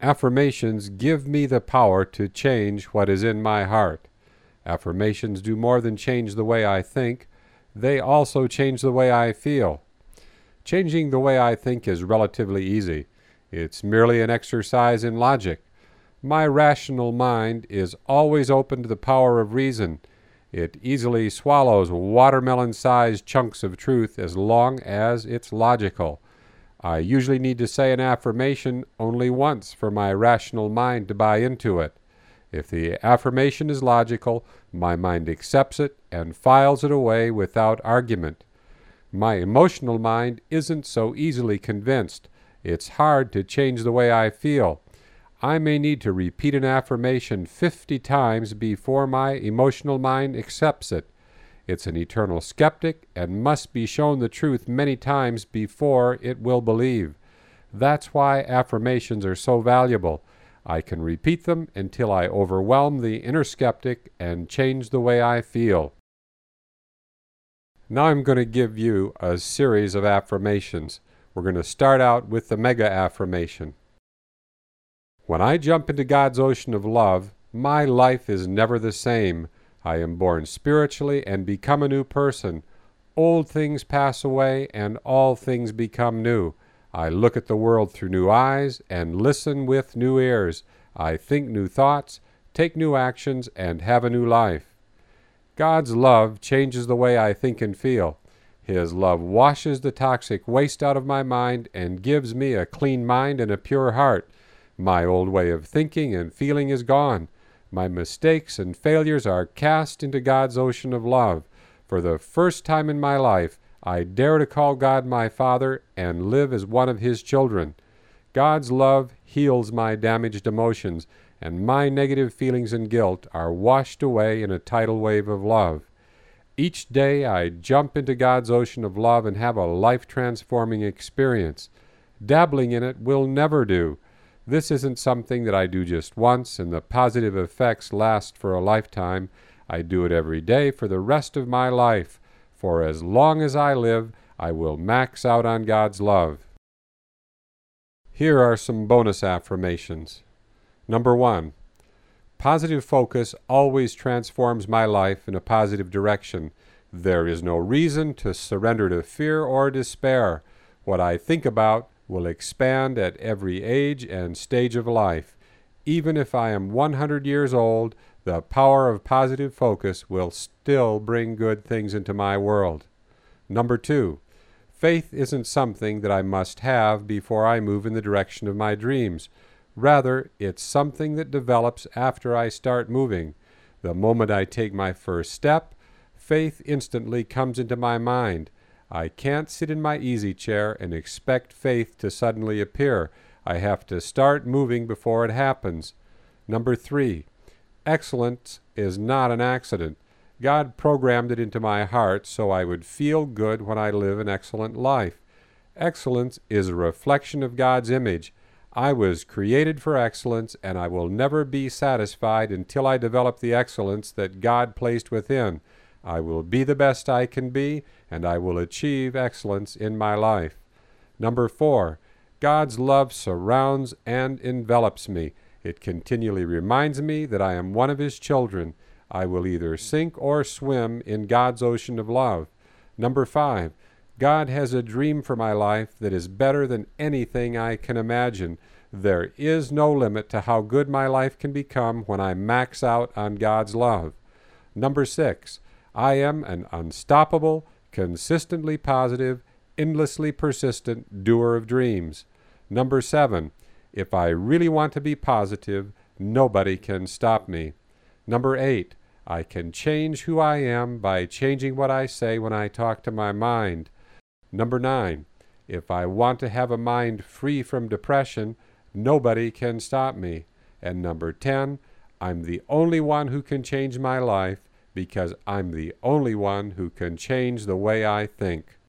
Affirmations give me the power to change what is in my heart. Affirmations do more than change the way I think. They also change the way I feel. Changing the way I think is relatively easy. It's merely an exercise in logic. My rational mind is always open to the power of reason. It easily swallows watermelon-sized chunks of truth as long as it's logical. I usually need to say an affirmation only once for my rational mind to buy into it. If the affirmation is logical, my mind accepts it and files it away without argument. My emotional mind isn't so easily convinced. It's hard to change the way I feel. I may need to repeat an affirmation 50 times before my emotional mind accepts it. It's an eternal skeptic and must be shown the truth many times before it will believe. That's why affirmations are so valuable. I can repeat them until I overwhelm the inner skeptic and change the way I feel. Now I'm going to give you a series of affirmations. We're going to start out with the mega affirmation. When I jump into God's ocean of love, my life is never the same. I am born spiritually and become a new person. Old things pass away and all things become new. I look at the world through new eyes and listen with new ears. I think new thoughts, take new actions, and have a new life. God's love changes the way I think and feel. His love washes the toxic waste out of my mind and gives me a clean mind and a pure heart. My old way of thinking and feeling is gone. My mistakes and failures are cast into God's ocean of love. For the first time in my life, I dare to call God my Father and live as one of His children. God's love heals my damaged emotions, and my negative feelings and guilt are washed away in a tidal wave of love. Each day I jump into God's ocean of love and have a life-transforming experience. Dabbling in it will never do. This isn't something that I do just once and the positive effects last for a lifetime. I do it every day for the rest of my life. For as long as I live, I will max out on God's love. Here are some bonus affirmations. Number 1. Positive focus always transforms my life in a positive direction. There is no reason to surrender to fear or despair. What I think about will expand at every age and stage of life. Even if I am 100 years old, the power of positive focus will still bring good things into my world. Number 2. Faith isn't something that I must have before I move in the direction of my dreams. Rather, it's something that develops after I start moving. The moment I take my first step, faith instantly comes into my mind. I can't sit in my easy chair and expect faith to suddenly appear. I have to start moving before it happens. Number 3. Excellence is not an accident. God programmed it into my heart so I would feel good when I live an excellent life. Excellence is a reflection of God's image. I was created for excellence, and I will never be satisfied until I develop the excellence that God placed within. I will be the best I can be, and I will achieve excellence in my life. Number 4, God's love surrounds and envelops me. It continually reminds me that I am one of His children. I will either sink or swim in God's ocean of love. Number 5, God has a dream for my life that is better than anything I can imagine. There is no limit to how good my life can become when I max out on God's love. Number 6, I am an unstoppable, consistently positive, endlessly persistent doer of dreams. Number 7, if I really want to be positive, nobody can stop me. Number 8, I can change who I am by changing what I say when I talk to my mind. Number 9, if I want to have a mind free from depression, nobody can stop me. And number 10, I'm the only one who can change my life because I'm the only one who can change the way I think.